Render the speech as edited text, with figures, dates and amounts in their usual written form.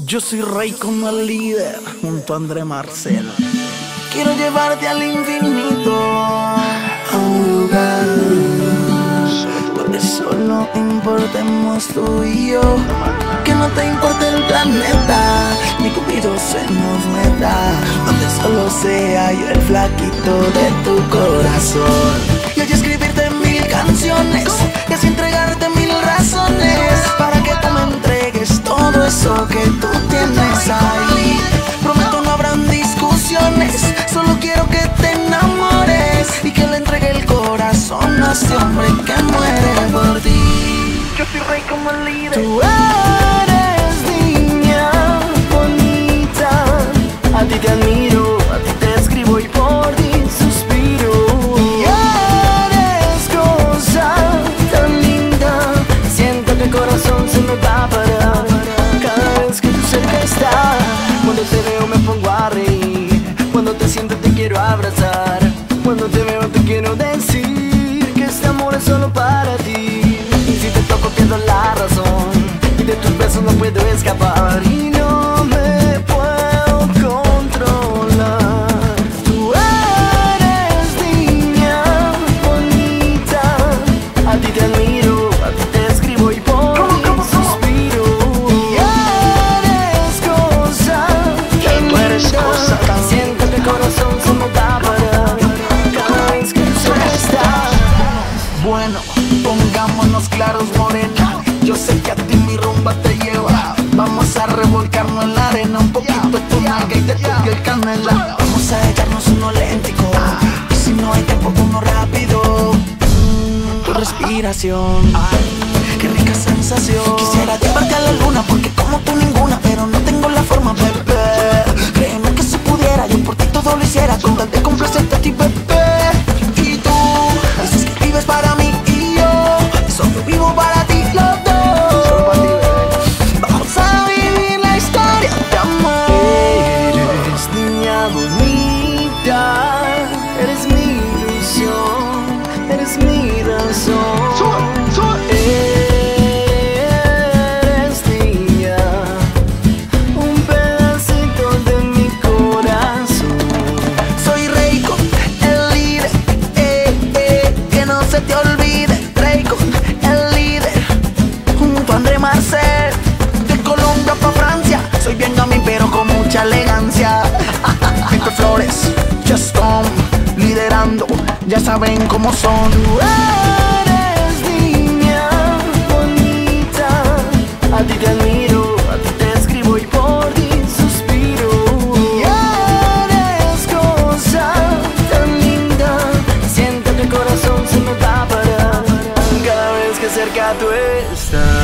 Yo soy rey como el líder, junto a André Marcel. Quiero llevarte al infinito, a un lugar donde solo importemos tú y yo. Que no te importe el planeta, ni Cupido se nos meta. Donde solo sea yo el flaquito de tu corazón. Y hoy escribirte 1000 canciones y así entregarte 1000 razones para que tú me entregues todo eso que tú tienes ahí. Prometo no habrán discusiones, solo quiero que te enamores y que le entregue el corazón a ese hombre que muere por ti. Yo soy rey como el líder. Tú eres niña bonita, a ti te admiro, a ti te escribo y por ti suspiro. Y eres cosa tan linda, siento que el corazón se me va a parar cada vez que tú cerca estás. Cuando te veo me pongo a reír, cuando te siento te quiero abrazar, cuando te veo te quiero decir que este amor es solo para ti. Y si te toco pierdo la razón y de tus besos no puedo escapar y no me puedo controlar. Tú eres niña bonita, a ti te admiro, a ti te escribo y por ti suspiro. Y eres cosa tan linda, siento que el corazón se me va a parar cada vez que tú solo estás. Bueno, pongámonos claros, morena, yo sé que a ti mi rumba te lleva. Vamos a revolcarnos en la arena, un poquito de tu nalga y de tu piel canela. Vamos a echarnos uno lentico, y si no hay tiempo uno rápido. Tu respiración, qué rica sensación. Quisiera llevarte a la luna porque como tú ninguna, pero no tengo la forma, bebé. Créeme que si pudiera yo por ti todo lo hiciera con tal de complacerte a ti, bebé. Y tú dices que vives para mí y yo solo vivo para ti, los dos. Vamos a vivir la historia de amor. Eres niña bonita, eres mi ilusión, eres mi razón. Eres niña, un pedacito de mi corazón. Soy rey con el líder, que no se te olvide. Rey con el líder, junto a André Marcel. De Colombia pa' Francia, soy bien gamín pero con mucha elegancia. Pipe Flores, Just Tom, liderando, ya saben cómo son. Tú eres niña bonita, a ti te admiro, a ti te escribo y por ti suspiro. Y eres cosa tan linda, siento que el corazón se me va a parar cada vez que cerca tú estás.